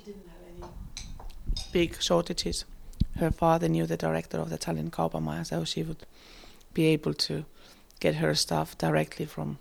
didn't have any big shortages. Her father knew the director of the Tallinn Kaubamaja, so she would be able to get her stuff directly from.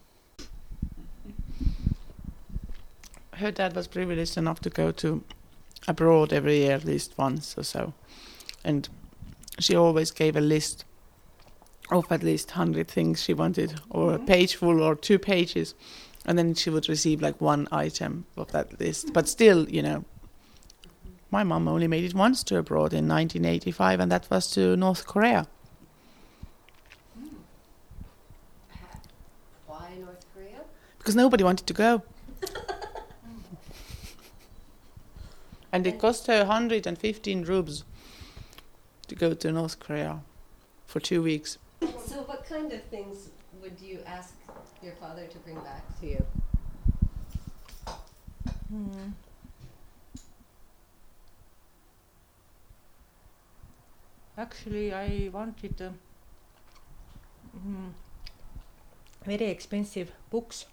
Her dad was privileged enough to go to abroad every year at least once or so, and she always gave a list of at least 100 things she wanted, or a page full or 2 pages, and then she would receive like one item of that list. But still, my mum only made it once to abroad in 1985, and that was to North Korea. Why North Korea? Because nobody wanted to go. And it cost her 115 rubles to go to North Korea for 2 weeks. So what kind of things would you ask your father to bring back to you? Actually, I wanted very expensive books.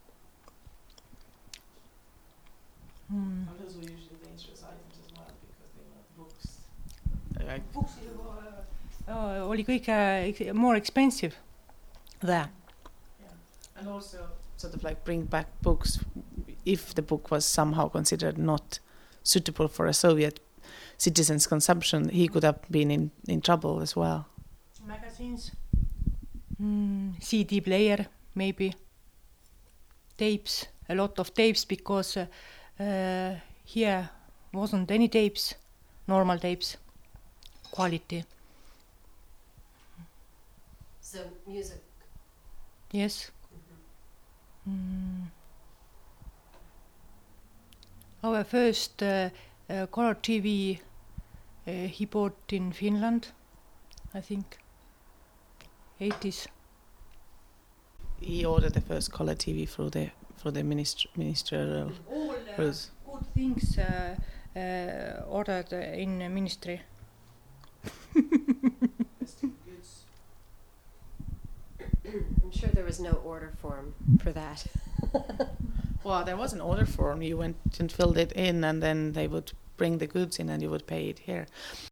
Those were usually dangerous items as well, because they were books. Books oli kõige more expensive there. Yeah. And also sort of like bring back books if the book was somehow considered not suitable for a Soviet citizen's consumption. He could have been in trouble as well. Magazines, CD player, maybe, tapes, a lot of tapes, because here wasn't any tapes, normal tapes, quality. So music. Yes. Our first color TV he bought in Finland, I think, 80s. He ordered the first color TV through the ministerial. All good things ordered in ministry. I'm sure there was no order form for that. Well, there was an order form. You went and filled it in, and then they would bring the goods in, and you would pay it here.